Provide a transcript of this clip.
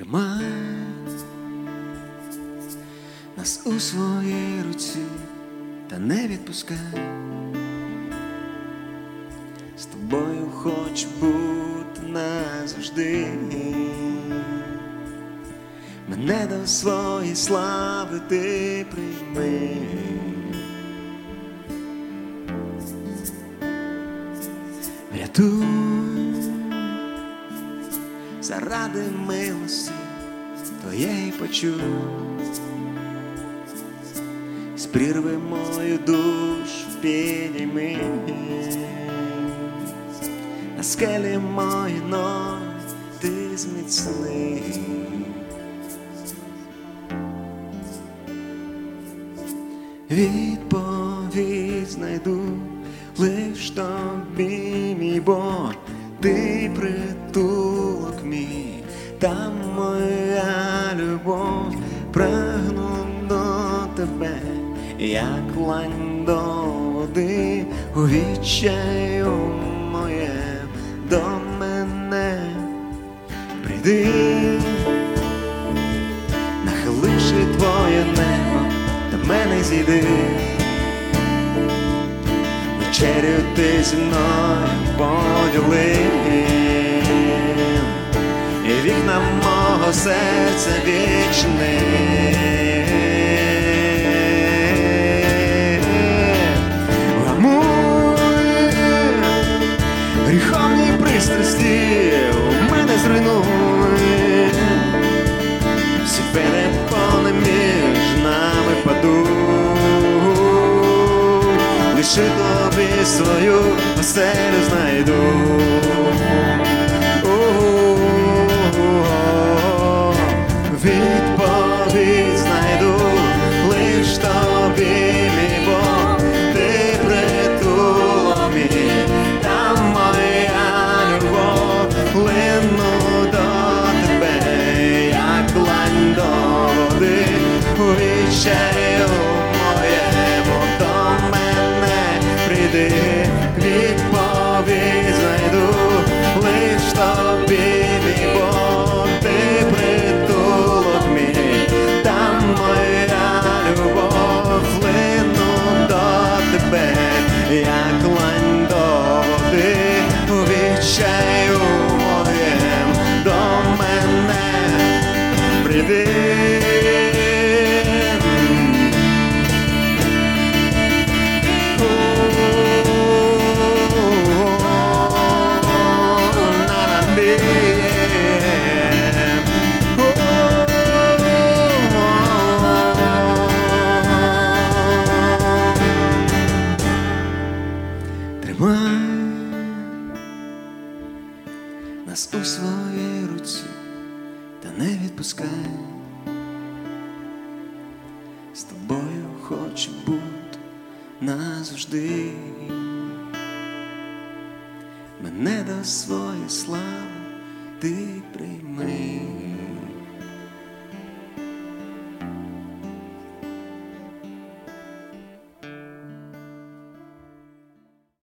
Тримай нас у своїй руці та не відпускай. З тобою хочу бути назавжди. Мене до своєї слави ти прийми. Врятуй заради милості твоєї почуй. З прірви мою душу підійми. На скелі мої ноги ти зміцни. Відповідь знайду лиш тобі, мій Бог, ти притулок мій, там моя любов. Прагну до тебе, як лань до води, у відчаю моєм до мене прийди, нахиливши твоє небо, до мене зійди. Вечерю ти зі мною поділи, і вікна мого серця вічни. Гамуй гріховні пристрасті, у мене зруйнуй. Всі перепони між нами падуть. Лише тобі свою оселю знайду. Відповідь знайду лиш тобі, мій Бог, ти притулок мій, там моя любов. Лину до тебе, як длань до води, у відчаю моєму до мене прийди. Відповідь знайду лиш тобі, мій Бог, ти притулок мій, там моя любов. Лину до тебе, як лань до води, у відчаю моєм до мене прийди. Тримай нас у своїй руці та не відпускай. З тобою хочу бути назавжди. Мене до своєї слави ти прийми.